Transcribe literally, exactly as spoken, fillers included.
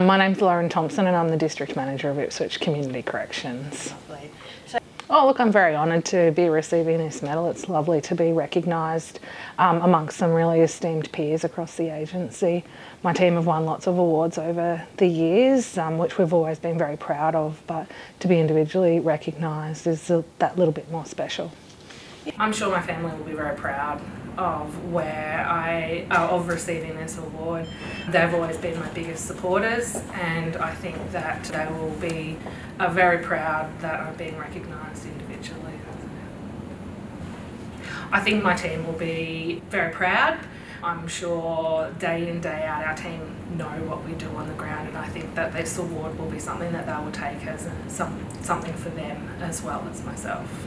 My name's Lauren Thompson and I'm the District Manager of Ipswich Community Corrections. Lovely. So, Oh look, I'm very honoured to be receiving this medal. It's lovely to be recognised um, amongst some really esteemed peers across the agency. My team have won lots of awards over the years, um, which we've always been very proud of, but to be individually recognised is a, that little bit more special. I'm sure my family will be very proud of where I uh, of receiving this award. They've always been my biggest supporters, and I think that they will be uh, very proud that I'm being recognised individually. I think my team will be very proud. I'm sure day in, day out our team know what we do on the ground, and I think that this award will be something that they will take as a, some, something for them as well as myself.